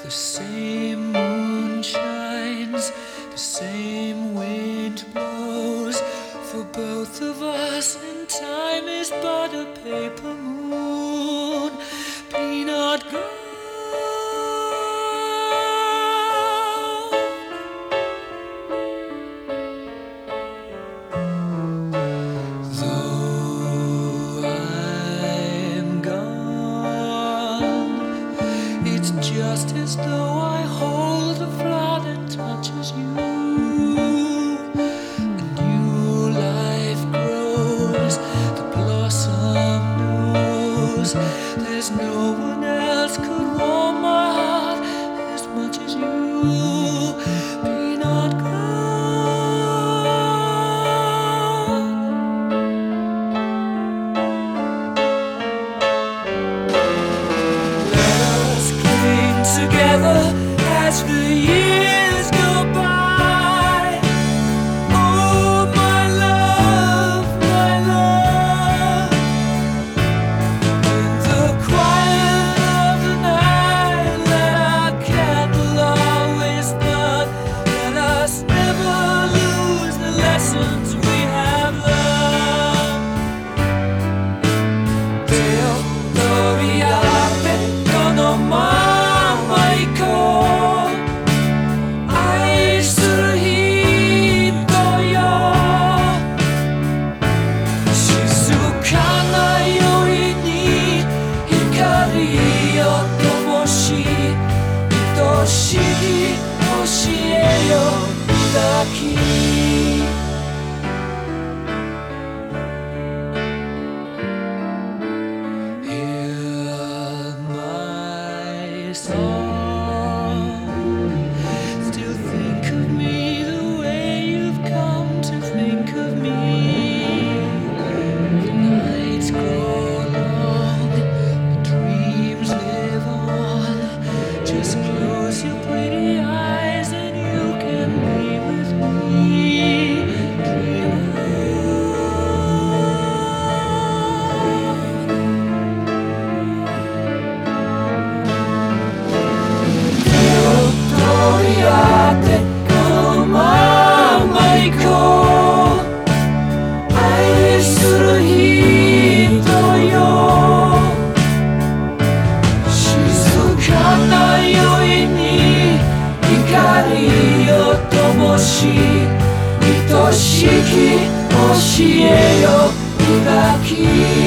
The same moon shines, the same wind blows for both of us, and time is but a paper moon, peanut gold. Though I'm gone, it's just as though I hold a flower that touches you. A new life grows, the blossom knows there's no one else could warm my heart as much as you. Peanut gold. Let us cling together as the years go by. Oh, my love, my love. In the quiet of the night, let our candle always burn. Let us never lose the lessons we have learned. Till gloriate con Omaico. Hear my song. Still think of me the way you've come to think of me. The nights grow long, the dreams live on. Just close your pretty eyes and you can be with me. Dream gloriate con Omaico.愛する人よ、静かな宵に光を灯し、愛しき教えよ磨き。